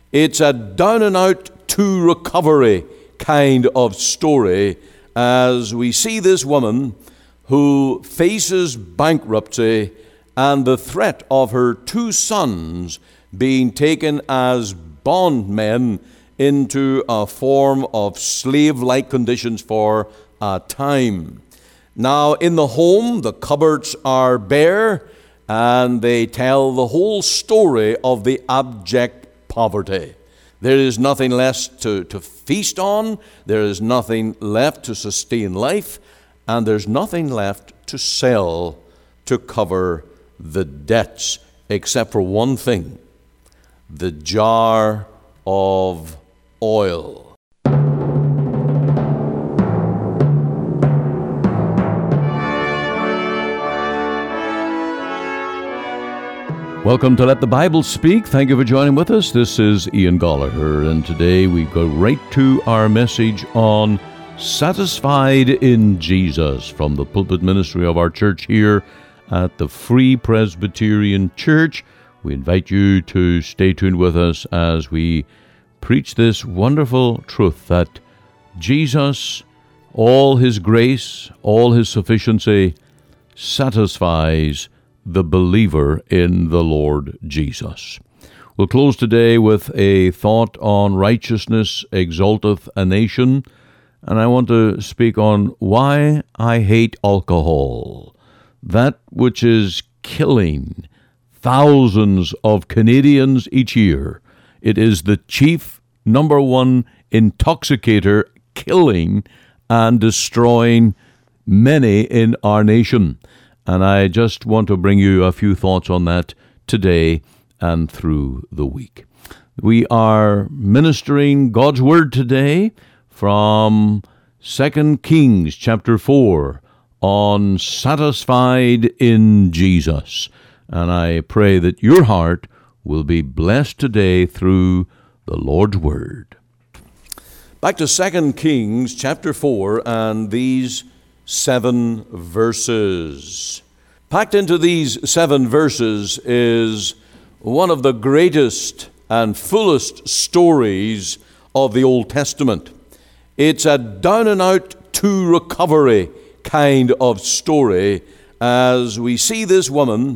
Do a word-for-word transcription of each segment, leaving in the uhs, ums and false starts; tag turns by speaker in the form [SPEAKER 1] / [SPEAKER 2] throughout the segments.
[SPEAKER 1] It's a down and out to recovery kind of story as we see this woman who faces bankruptcy and the threat of her two sons being taken as bondmen into a form of slave-like conditions for a time. Now, in the home, the cupboards are bare, and they tell the whole story of the abject poverty. There is nothing left to, to feast on, there is nothing left to sustain life, and there's nothing left to sell to cover the debts, except for one thing: the jar of oil. Welcome to Let the Bible Speak. Thank you for joining with us. This is Ian Gallagher, and today we go right to our message on Satisfied in Jesus from the pulpit ministry of our church here at the Free Presbyterian Church. We invite you to stay tuned with us as we preach this wonderful truth that Jesus, all His grace, all His sufficiency, satisfies the believer in the Lord Jesus. We'll close today with a thought on righteousness exalteth a nation, and I want to speak on why I hate alcohol, that which is killing thousands of Canadians each year. It is the chief number one intoxicator, killing and destroying many in our nation. And I just want to bring you a few thoughts on that today and through the week. We are ministering God's Word today from Second Kings chapter four on Satisfied in Jesus. And I pray that your heart will be blessed today through the Lord's Word. Back to Second Kings chapter four and these seven verses. Packed into these seven verses is one of the greatest and fullest stories of the Old Testament. It's a down and out to recovery kind of story as we see this woman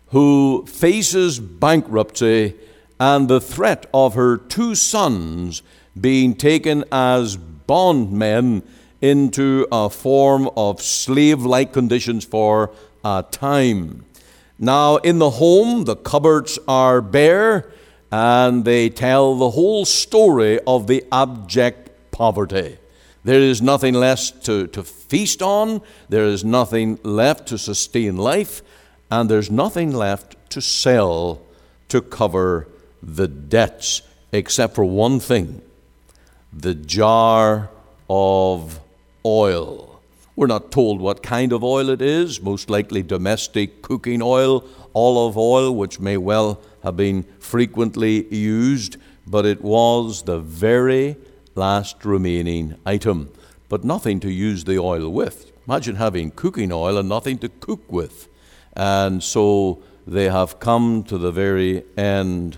[SPEAKER 1] who faces bankruptcy and the threat of her two sons being taken as bondmen into a form of slave-like conditions for a time. Now, in the home, the cupboards are bare, and they tell the whole story of the abject poverty. There is nothing left to, to feast on, there is nothing left to sustain life, and there's nothing left to sell to cover the debts, except for one thing: the jar of oil. We're not told what kind of oil it is, most likely domestic cooking oil, olive oil, which may well have been frequently used, but it was the very last remaining item, but nothing to use the oil with. Imagine having cooking oil and nothing to cook with. And so they have come to the very end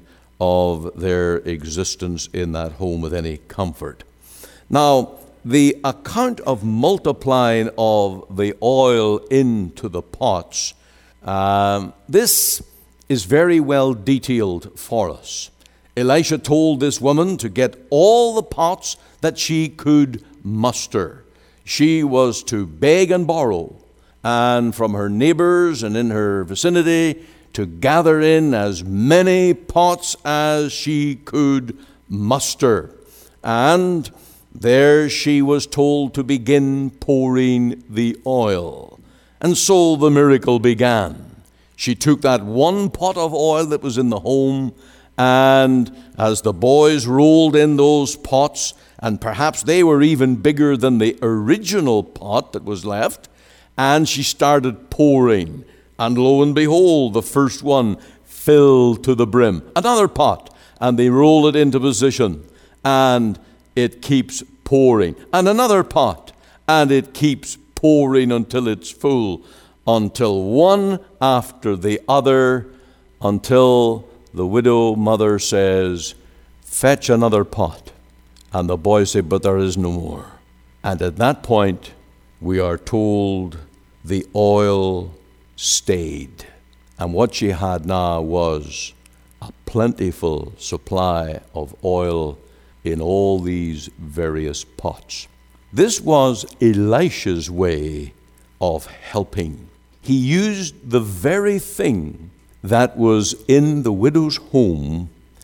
[SPEAKER 1] of their existence in that home with any comfort. Now, the account of multiplying of the oil into the pots, um, this is very well detailed for us. Elisha told this woman to get all the pots that she could muster. She was to beg and borrow, and from her neighbors and in her vicinity to gather in as many pots as she could muster. And there she was told to begin pouring the oil. And so the miracle began. She took that one pot of oil that was in the home, and as the boys rolled in those pots, and perhaps they were even bigger than the original pot that was left, and she started pouring. And lo and behold, the first one filled to the brim. Another pot, and they roll it into position, and it keeps pouring. And another pot, and it keeps pouring until it's full, until one after the other, until the widow mother says, fetch another pot. And the boy said, but there is no more. And at that point, we are told the oil stayed. And what she had now was a plentiful supply of oil in all these various pots. This was Elisha's way of helping. He used the very thing that was in the widow's home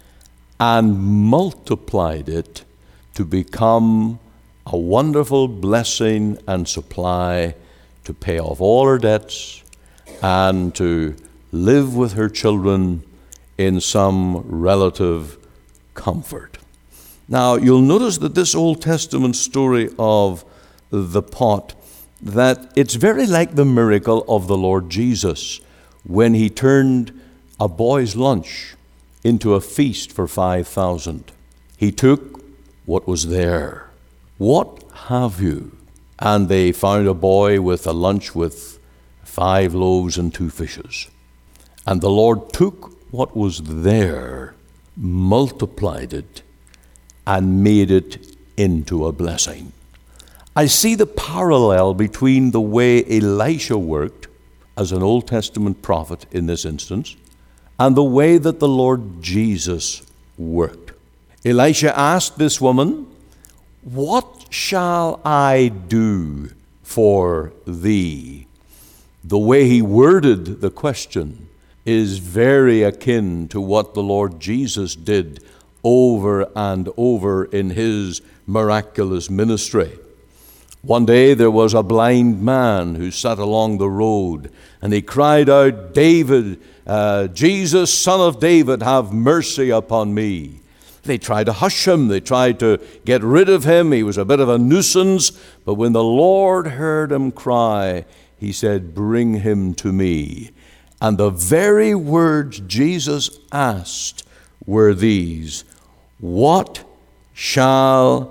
[SPEAKER 1] and multiplied it to become a wonderful blessing and supply to pay off all her debts and to live with her children in some relative comfort. Now, you'll notice that this Old Testament story of the pot, that it's very like the miracle of the Lord Jesus when he turned a boy's lunch into a feast for five thousand. He took what was there. What have you? And they found a boy with a lunch with five loaves and two fishes. And the Lord took what was there, multiplied it, and made it into a blessing. I see the parallel between the way Elisha worked as an Old Testament prophet in this instance and the way that the Lord Jesus worked. Elisha asked this woman, "What shall I do for thee?" The way he worded the question is very akin to what the Lord Jesus did over and over in his miraculous ministry. One day there was a blind man who sat along the road, and he cried out, "David, uh, Jesus, son of David, have mercy upon me." They tried to hush him. They tried to get rid of him. He was a bit of a nuisance. But when the Lord heard him cry, he said, "Bring him to me." And the very words Jesus asked were these, "What shall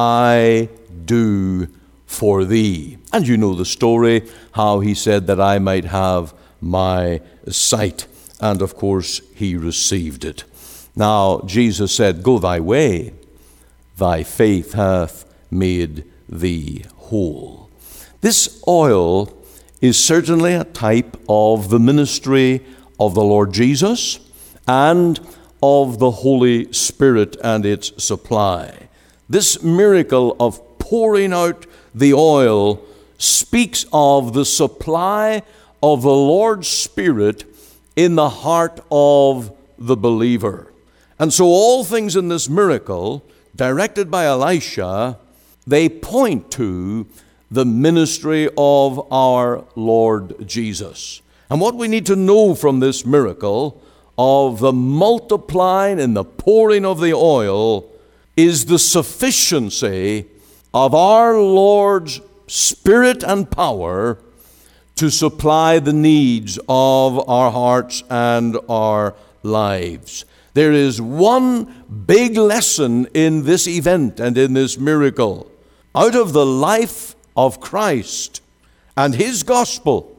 [SPEAKER 1] I do for thee?" And you know the story, how he said that I might have my sight. And of course, he received it. Now, Jesus said, "Go thy way, thy faith hath made thee whole." This oil is certainly a type of the ministry of the Lord Jesus and of the Holy Spirit and its supply. This miracle of pouring out the oil speaks of the supply of the Lord's Spirit in the heart of the believer. And so all things in this miracle, directed by Elisha, they point to the ministry of our Lord Jesus. And what we need to know from this miracle of the multiplying and the pouring of the oil is the sufficiency of our Lord's Spirit and power to supply the needs of our hearts and our lives. There is one big lesson in this event and in this miracle. Out of the life of Christ and his gospel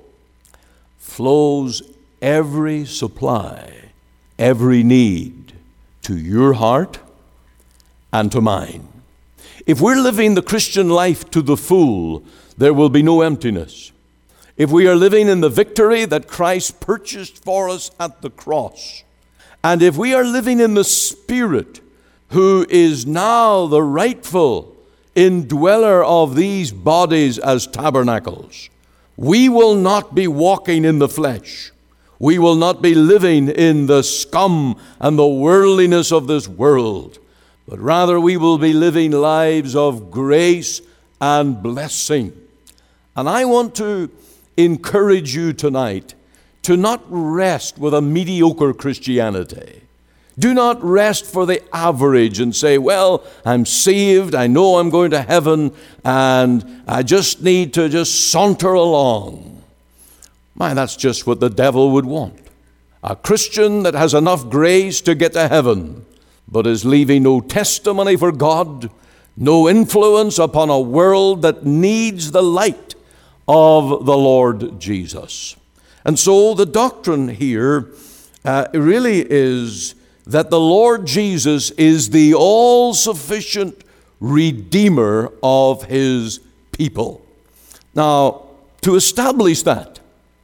[SPEAKER 1] flows every supply, every need to your heart and to mine. If we're living the Christian life to the full, there will be no emptiness. If we are living in the victory that Christ purchased for us at the cross, and if we are living in the Spirit, who is now the rightful indweller of these bodies as tabernacles, we will not be walking in the flesh. We will not be living in the scum and the worldliness of this world, but rather we will be living lives of grace and blessing. And I want to encourage you tonight to not rest with a mediocre Christianity. Do not rest for the average and say, well, I'm saved, I know I'm going to heaven, and I just need to just saunter along. Man, that's just what the devil would want. A Christian that has enough grace to get to heaven, but is leaving no testimony for God, no influence upon a world that needs the light of the Lord Jesus. And so the doctrine here uh, really is that the Lord Jesus is the all-sufficient Redeemer of His people. Now, to establish that,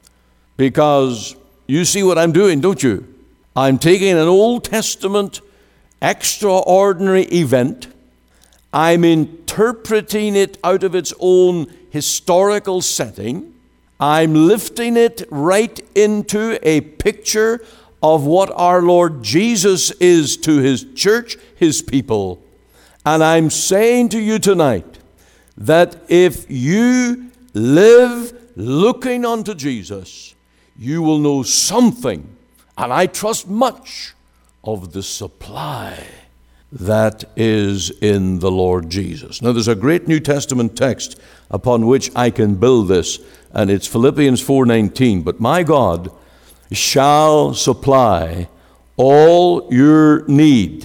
[SPEAKER 1] because you see what I'm doing, don't you? I'm taking an Old Testament extraordinary event, I'm interpreting it out of its own historical setting, I'm lifting it right into a picture of what our Lord Jesus is to His church, His people. And I'm saying to you tonight that if you live looking unto Jesus, you will know something, and I trust much, of the supply that is in the Lord Jesus. Now, there's a great New Testament text upon which I can build this, and it's Philippians four nineteen. But my God shall supply all your need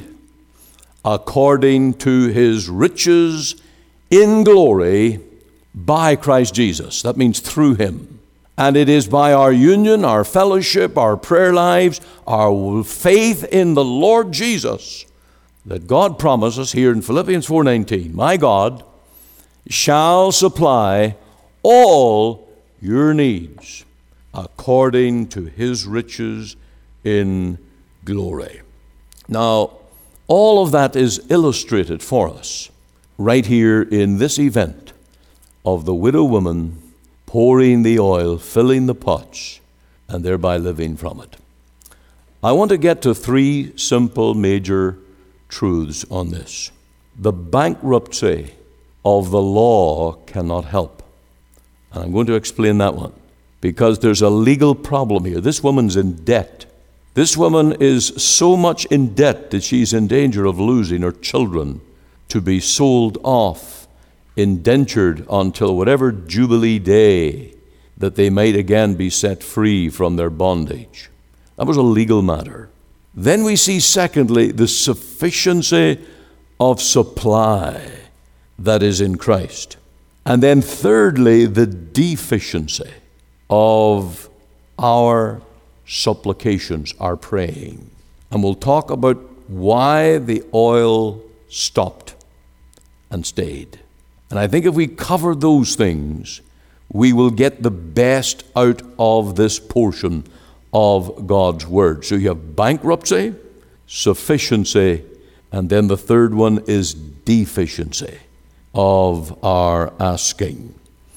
[SPEAKER 1] according to His riches in glory by Christ Jesus. That means through Him. And it is by our union, our fellowship, our prayer lives, our faith in the Lord Jesus that God promises here in Philippians four nineteen, my God shall supply all your needs according to His riches in glory. Now, all of that is illustrated for us right here in this event of the widow woman pouring the oil, filling the pots, and thereby living from it. I want to get to three simple major truths on this. The bankruptcy of the law cannot help. And I'm going to explain that one, because there's a legal problem here. This woman's in debt. This woman is so much in debt that she's in danger of losing her children to be sold off, indentured until whatever Jubilee day that they might again be set free from their bondage. That was a legal matter. Then we see, secondly, the sufficiency of supply that is in Christ. And then thirdly, the deficiency of our supplications, our praying. And we'll talk about why the oil stopped and stayed. And I think if we cover those things, we will get the best out of this portion of God's Word. So you have bankruptcy, sufficiency, and then the third one is deficiency of our asking.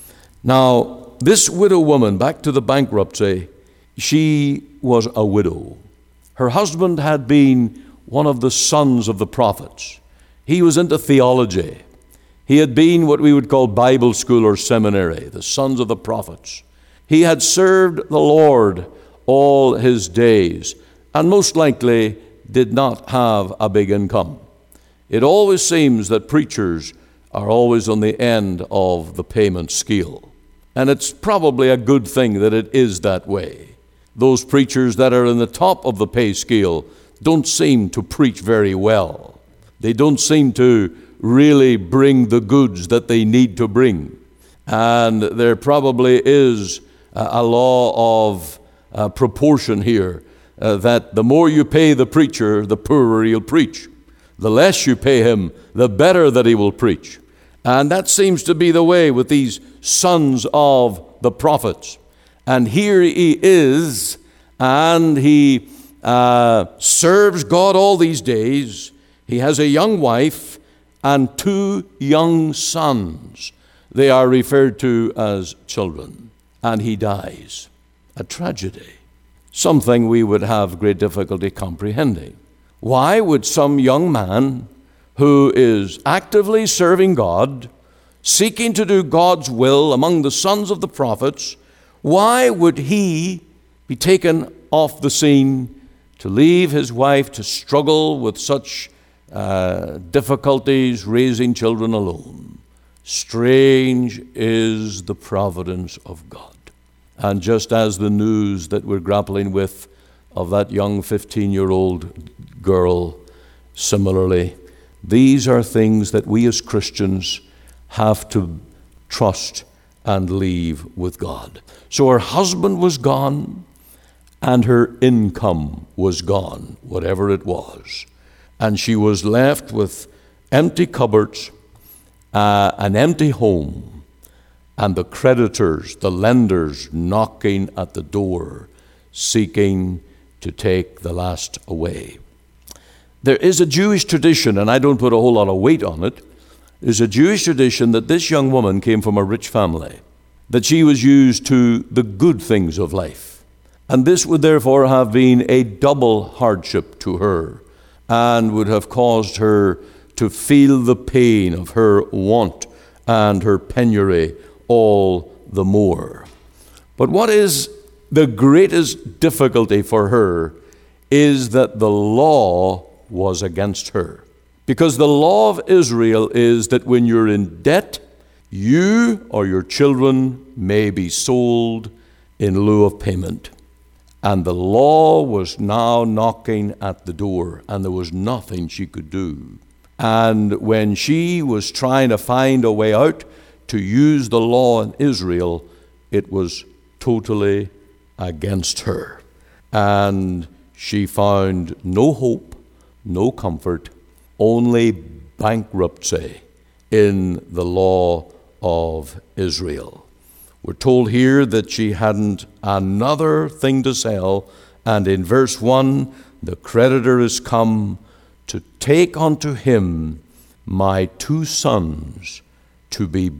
[SPEAKER 1] Now, this widow woman, back to the bankruptcy, she was a widow. Her husband had been one of the sons of the prophets. He was into theology. He had been what we would call Bible school or seminary, the sons of the prophets. He had served the Lord all his days, and most likely did not have a big income. It always seems that preachers are always on the end of the payment scale. And it's probably a good thing that it is that way. Those preachers that are in the top of the pay scale don't seem to preach very well. They don't seem to really bring the goods that they need to bring. And there probably is a, a law of uh, proportion here, uh, that the more you pay the preacher, the poorer he'll preach. The less you pay him, the better that he will preach. And that seems to be the way with these sons of the prophets. And here he is, and he uh, serves God all these days. He has a young wife and two young sons. They are referred to as children. And he dies. A tragedy. Something we would have great difficulty comprehending. Why would some young man who is actively serving God, seeking to do God's will among the sons of the prophets, why would he be taken off the scene to leave his wife to struggle with such uh, difficulties raising children alone? Strange is the providence of God. And just as the news that we're grappling with of that young fifteen-year-old girl, similarly, these are things that we as Christians have to trust and leave with God. So her husband was gone, and her income was gone, whatever it was. And she was left with empty cupboards, uh, an empty home, and the creditors, the lenders, knocking at the door, seeking to take the last away. There is a Jewish tradition, and I don't put a whole lot of weight on it. There's a Jewish tradition that this young woman came from a rich family, that she was used to the good things of life. And this would therefore have been a double hardship to her, and would have caused her to feel the pain of her want and her penury all the more. But what is the greatest difficulty for her is that the law was against her. Because the law of Israel is that when you're in debt, you or your children may be sold in lieu of payment. And the law was now knocking at the door, and there was nothing she could do. And when she was trying to find a way out to use the law in Israel, it was totally against her. And she found no hope, no comfort, only bankruptcy in the law of Israel. We're told here that she hadn't another thing to sell, and in verse one, the creditor is come to take unto him my two sons to be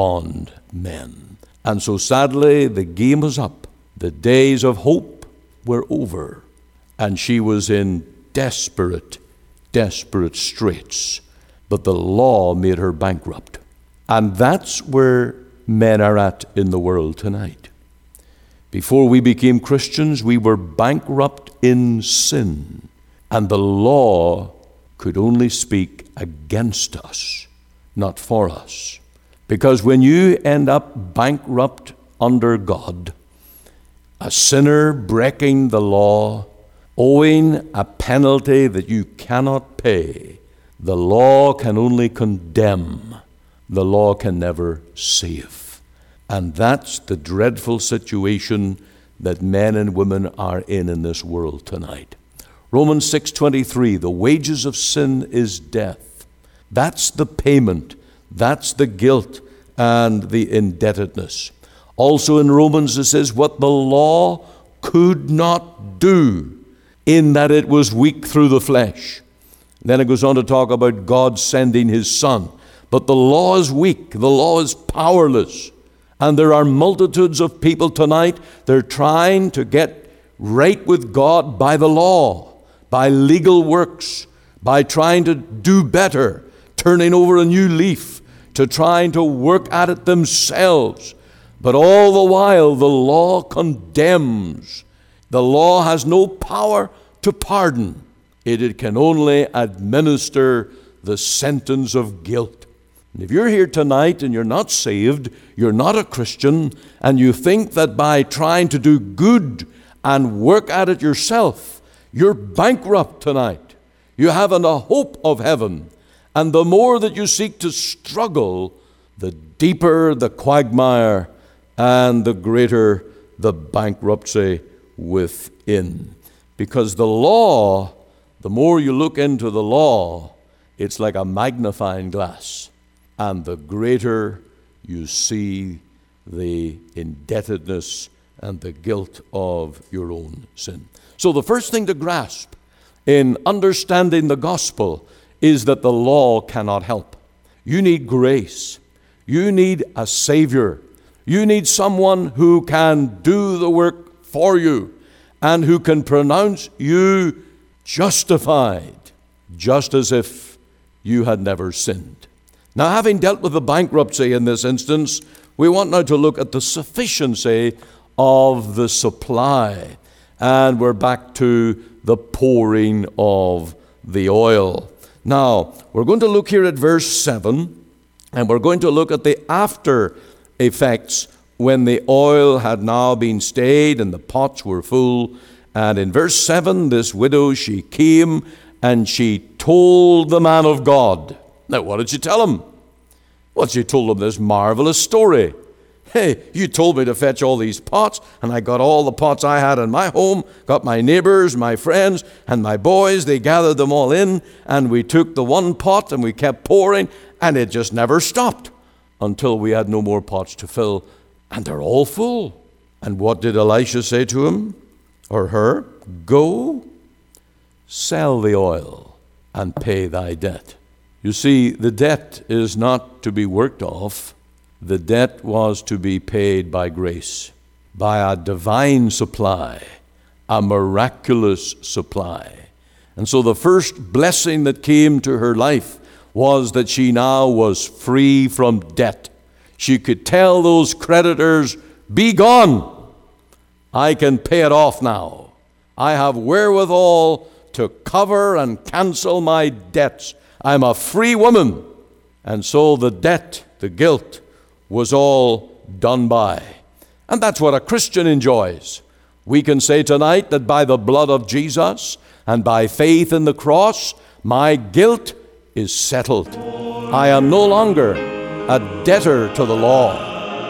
[SPEAKER 1] bondmen. And so sadly, the game was up. The days of hope were over, and she was in desperate, desperate straits. But the law made her bankrupt. And that's where men are at in the world tonight. Before we became Christians, we were bankrupt in sin, and the law could only speak against us, not for us. Because when you end up bankrupt under God, a sinner breaking the law, owing a penalty that you cannot pay, the law can only condemn. The law can never save. And that's the dreadful situation that men and women are in in this world tonight. Romans six twenty-three, the wages of sin is death. That's the payment. That's the guilt and the indebtedness. Also in Romans it says, what the law could not do, in that it was weak through the flesh. Then it goes on to talk about God sending his Son. But the law is weak. The law is powerless. And there are multitudes of people tonight, they're trying to get right with God by the law, by legal works, by trying to do better, turning over a new leaf, to trying to work at it themselves. But all the while, the law condemns. The law has no power to pardon. It, it can only administer the sentence of guilt. And if you're here tonight and you're not saved, you're not a Christian, and you think that by trying to do good and work at it yourself, you're bankrupt tonight. You haven't a hope of heaven. And the more that you seek to struggle, the deeper the quagmire and the greater the bankruptcy within. Because the law, the more you look into the law, it's like a magnifying glass. And the greater you see the indebtedness and the guilt of your own sin. So the first thing to grasp in understanding the gospel is that the law cannot help. You need grace. You need a Savior. You need someone who can do the work for you and who can pronounce you justified, just as if you had never sinned. Now, having dealt with the bankruptcy in this instance, we want now to look at the sufficiency of the supply. And we're back to the pouring of the oil. Now, we're going to look here at verse seven, and we're going to look at the after effects when the oil had now been stayed and the pots were full. And in verse seven, this widow, she came and she told the man of God. Now, what did she tell him? Well, she told him this marvelous story.
[SPEAKER 2] Hey, you told me to fetch all these pots, and I got all the pots I had in my home, got my neighbors, my friends, and my boys. They gathered them all in, and we took the one pot, and we kept pouring, and it just never stopped until we had no more pots to fill, and they're all full. And what did Elisha say to him or her? Go, sell the oil, and pay thy debt. You see, the debt is not to be worked off. The debt was to be paid by grace, by a divine supply, a miraculous supply. And so the first blessing that came to her life was that she now was free from debt. She could tell those creditors, be gone. I can pay it off now. I have wherewithal to cover and cancel my debts. I'm a free woman. And so the debt, the guilt, was all done by. And that's what a Christian enjoys. We can say tonight that by the blood of Jesus and by faith in the cross, my guilt is settled. I am no longer a debtor to the law.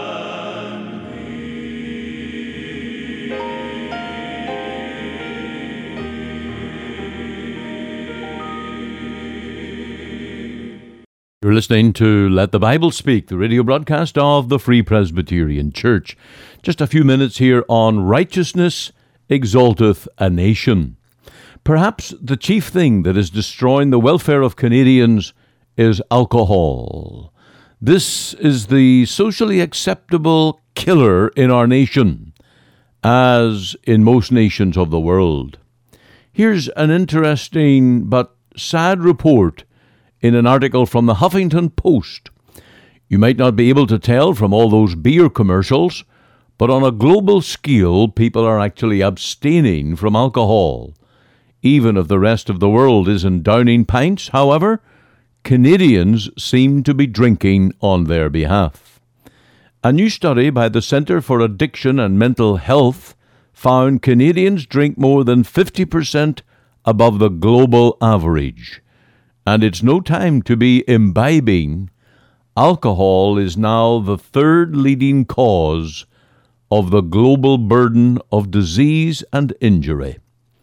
[SPEAKER 1] You're listening to Let the Bible Speak, the radio broadcast of the Free Presbyterian Church. Just a few minutes here on Righteousness Exalteth a Nation. Perhaps the chief thing that is destroying the welfare of Canadians is alcohol. This is the socially acceptable killer in our nation, as in most nations of the world. Here's an interesting but sad report in an article from the Huffington Post. You might not be able to tell from all those beer commercials, but on a global scale, people are actually abstaining from alcohol. Even if the rest of the world isn't downing pints, however, Canadians seem to be drinking on their behalf. A new study by the Centre for Addiction and Mental Health found Canadians drink more than fifty percent above the global average. And it's no time to be imbibing. Alcohol is now the third leading cause of the global burden of disease and injury.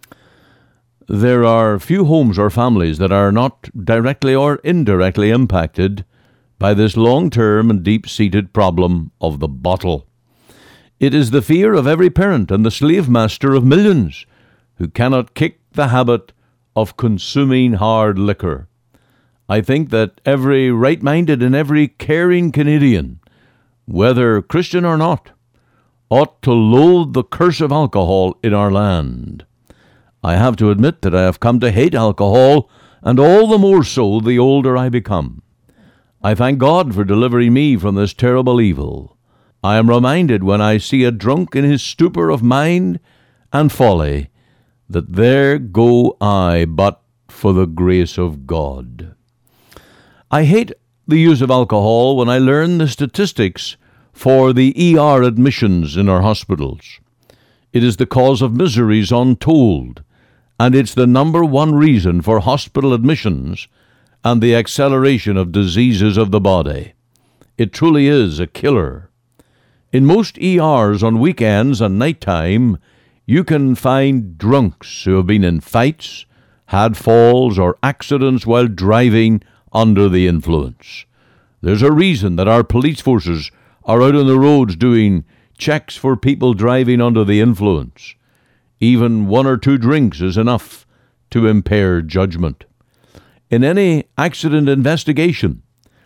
[SPEAKER 1] There are few homes or families that are not directly or indirectly impacted by this long-term and deep-seated problem of the bottle. It is the fear of every parent and the slave master of millions who cannot kick the habit of consuming hard liquor. I think that every right-minded and every caring Canadian, whether Christian or not, ought to loathe the curse of alcohol in our land. I have to admit that I have come to hate alcohol, and all the more so the older I become. I thank God for delivering me from this terrible evil. I am reminded when I see a drunk in his stupor of mind and folly, that there go I but for the grace of God. I hate the use of alcohol when I learn the statistics for the E R admissions in our hospitals. It is the cause of miseries untold, and it's the number one reason for hospital admissions and the acceleration of diseases of the body. It truly is a killer. In most E Rs on weekends and nighttime, you can find drunks who have been in fights, had falls, or accidents while driving under the influence. There's a reason that our police forces are out on the roads doing checks for people driving under the influence. Even one or two drinks is enough to impair judgment. In any accident investigation,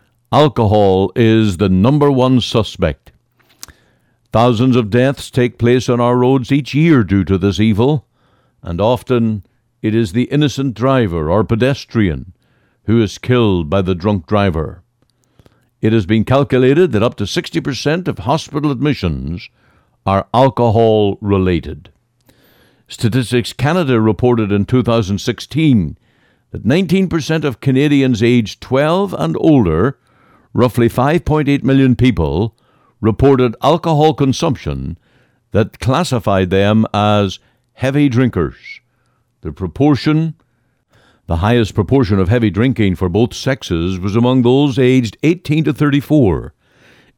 [SPEAKER 1] alcohol is the number one suspect. Thousands of deaths take place on our roads each year due to this evil, and often it is the innocent driver or pedestrian who is killed by the drunk driver. It has been calculated that up to sixty percent of hospital admissions are alcohol-related. Statistics Canada reported in two thousand sixteen that nineteen percent of Canadians aged twelve and older, roughly five point eight million people, reported alcohol consumption that classified them as heavy drinkers. The proportion The highest proportion of heavy drinking for both sexes was among those aged eighteen to thirty-four.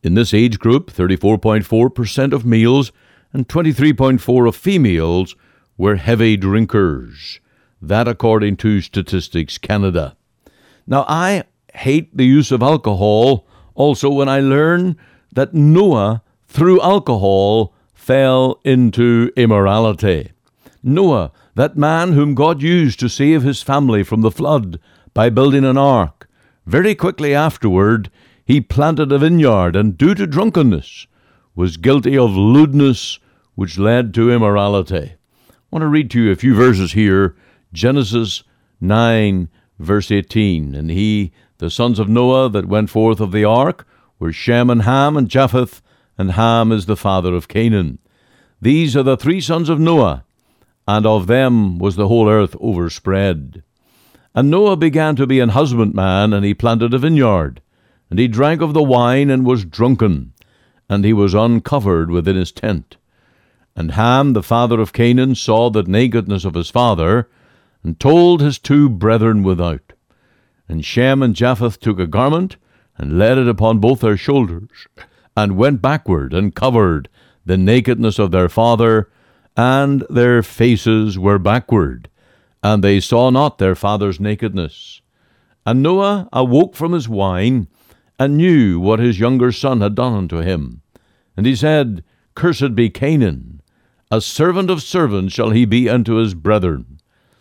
[SPEAKER 1] In this age group, thirty-four point four percent of males and twenty-three point four percent of females were heavy drinkers. That according to Statistics Canada. Now, I hate the use of alcohol also when I learn that Noah, through alcohol, fell into immorality. Noah, that man whom God used to save his family from the flood by building an ark, very quickly afterward, he planted a vineyard and, due to drunkenness, was guilty of lewdness, which led to immorality. I want to read to you a few verses here. Genesis nine, verse eighteen. And he, the sons of Noah that went forth of the ark, were Shem and Ham and Japheth, and Ham is the father of Canaan. These are the three sons of Noah, and of them was the whole earth overspread. And Noah began to be an husbandman, and he planted a vineyard. And he drank of the wine, and was drunken, and he was uncovered within his tent. And Ham, the father of Canaan, saw the nakedness of his father, and told his two brethren without. And Shem and Japheth took a garment, and laid it upon both their shoulders, and went backward, and covered the nakedness of their father, and their faces were backward, and they saw not their father's nakedness. And Noah awoke from his wine, and knew what his younger son had done unto him. And he said, Cursed be Canaan, a servant of servants shall he be unto his brethren.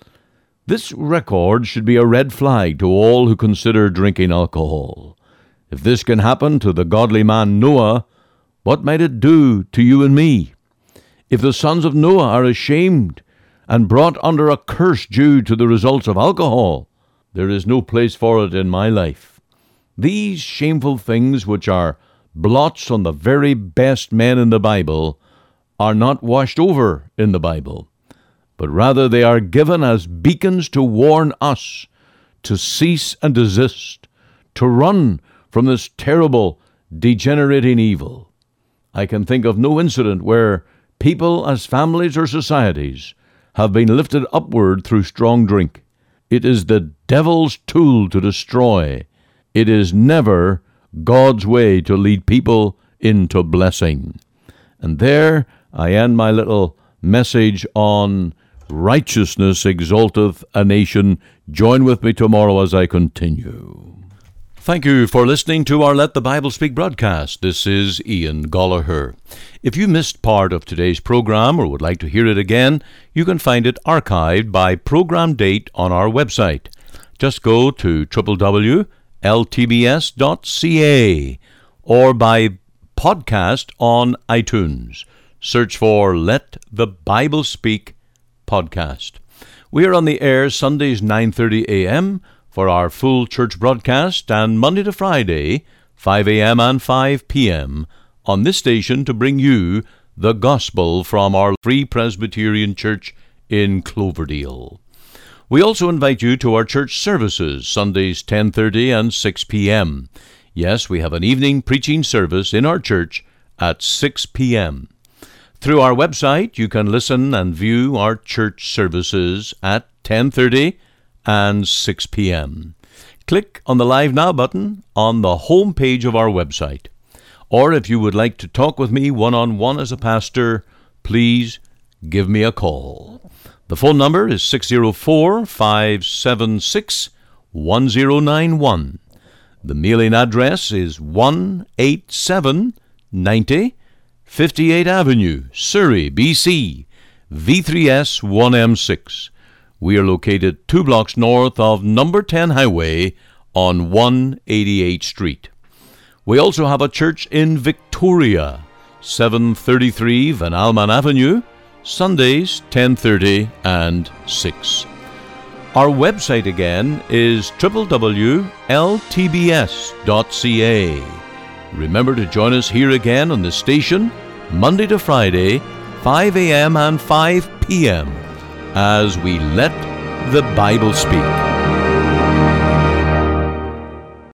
[SPEAKER 1] This record should be a red flag to all who consider drinking alcohol. If this can happen to the godly man Noah, what might it do to you and me? If the sons of Noah are ashamed and brought under a curse due to the results of alcohol, there is no place for it in my life. These shameful things, which are blots on the very best men in the Bible, are not washed over in the Bible, but rather they are given as beacons to warn us to cease and desist, to run from this terrible, degenerating evil. I can think of no incident where people as families or societies have been lifted upward through strong drink. It is the devil's tool to destroy. It is never God's way to lead people into blessing. And there I end my little message on righteousness exalteth a nation. Join with me tomorrow as I continue. Thank you for listening to our Let the Bible Speak broadcast. This is Ian Gollaher. If you missed part of today's program or would like to hear it again, you can find it archived by program date on our website. Just go to w w w dot l t b s dot c a or by podcast on iTunes. Search for Let the Bible Speak podcast. We are on the air Sundays nine thirty a.m. for our full church broadcast, and Monday to Friday, five a.m. and five p.m. on this station to bring you the gospel from our Free Presbyterian Church in Cloverdale. We also invite you to our church services, Sundays ten thirty and six p.m. Yes, we have an evening preaching service in our church at six p.m. Through our website, you can listen and view our church services at ten thirty and six p.m. Click on the Live Now button on the home page of our website. Or if you would like to talk with me one-on-one as a pastor, please give me a call. The phone number is six oh four, five seven six, one oh nine one. The mailing address is one eighty-seven ninety fifty-eighth Avenue, Surrey, B C, V three S one M six. We are located two blocks north of number ten Highway on one eighty-eighth Street. We also have a church in Victoria, seven thirty-three Van Alman Avenue, Sundays ten thirty and six. Our website again is w w w dot l t b s dot c a. Remember to join us here again on the station, Monday to Friday, five a.m. and five p.m. as we let the Bible speak.